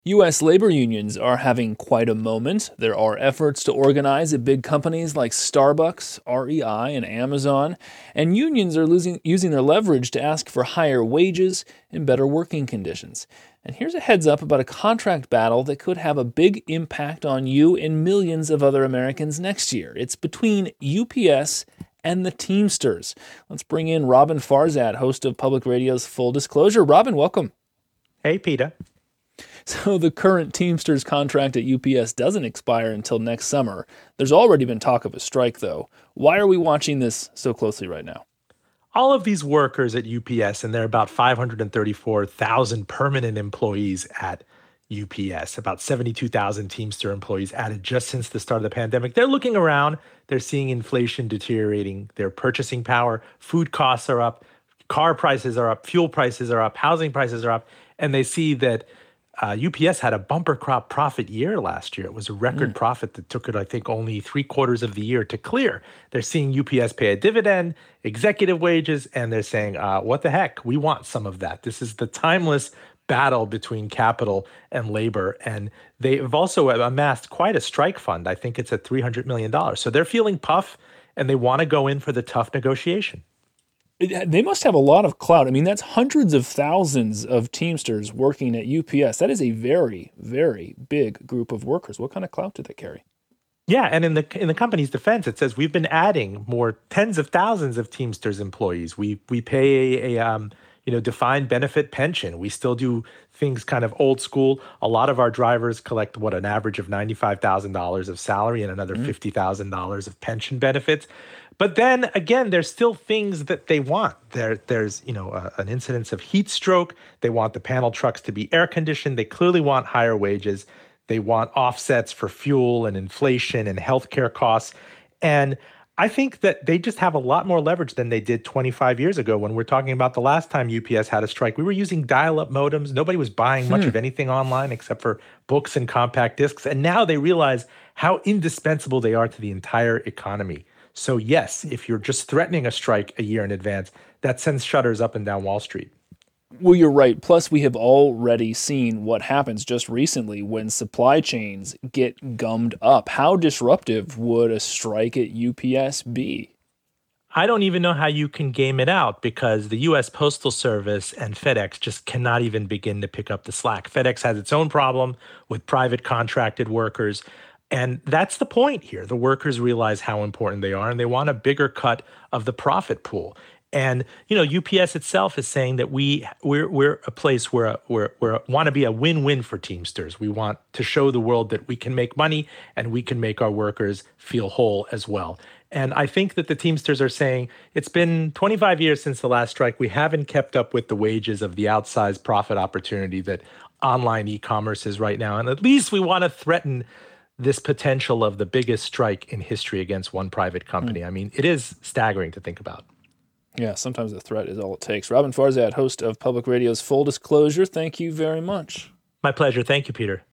U.S. labor unions are having quite a moment. There are efforts to organize at big companies like Starbucks, REI, and Amazon, and unions are using their leverage to ask for higher wages and better working conditions. And here's a heads up about a contract battle that could have a big impact on you and millions of other Americans next year. It's between UPS and the Teamsters. Let's bring in Robin Farzad, host of Public Radio's Full Disclosure. Robin, welcome. Hey, Peter. So the current Teamsters contract at UPS doesn't expire until next summer. There's already been talk of a strike, though. Why are we watching this so closely right now? All of these workers at UPS, and there are about 534,000 permanent employees at UPS, about 72,000 Teamster employees added just since the start of the pandemic. They're looking around. They're seeing inflation deteriorating. Their purchasing power, food costs are up, car prices are up, fuel prices are up, housing prices are up, and they see that UPS had a bumper crop profit year last year. It was a record profit that took it, I think, only 3/4 of the year to clear. They're seeing UPS pay a dividend, executive wages, and they're saying, what the heck? We want some of that. This is the timeless battle between capital and labor. And they've also amassed quite a strike fund. I think it's at $300 million. So they're feeling puff, and they want to go in for the tough negotiation. They must have a lot of clout. I mean, that's hundreds of thousands of Teamsters working at UPS. That is a very, very big group of workers. What kind of clout do they carry? Yeah, and in the company's defense, it says we've been adding more tens of thousands of Teamsters employees. We pay a defined benefit pension. We still do things kind of old school. A lot of our drivers collect an average of $95,000 of salary and another $50,000 of pension benefits. But then again, there's still things that they want. There's an incidence of heat stroke. They want the panel trucks to be air conditioned. They clearly want higher wages. They want offsets for fuel and inflation and healthcare costs. And I think that they just have a lot more leverage than they did 25 years ago when we're talking about the last time UPS had a strike. We were using dial-up modems. Nobody was buying much of anything online except for books and compact discs. And now they realize how indispensable they are to the entire economy. So yes, if you're just threatening a strike a year in advance, that sends shudders up and down Wall Street. Well, you're right. Plus, we have already seen what happens just recently when supply chains get gummed up. How disruptive would a strike at UPS be? I don't even know how you can game it out because the U.S. Postal Service and FedEx just cannot even begin to pick up the slack. FedEx has its own problem with private contracted workers. And that's the point here. The workers realize how important they are, and they want a bigger cut of the profit pool. And UPS itself is saying that we're a place where we want to be a win-win for Teamsters. We want to show the world that we can make money and we can make our workers feel whole as well. And I think that the Teamsters are saying it's been 25 years since the last strike. We haven't kept up with the wages of the outsized profit opportunity that online e-commerce is right now. And at least we want to threaten this potential of the biggest strike in history against one private company. I mean, it is staggering to think about. Yeah, sometimes the threat is all it takes. Robin Farzad, host of Public Radio's Full Disclosure, thank you very much. My pleasure. Thank you, Peter.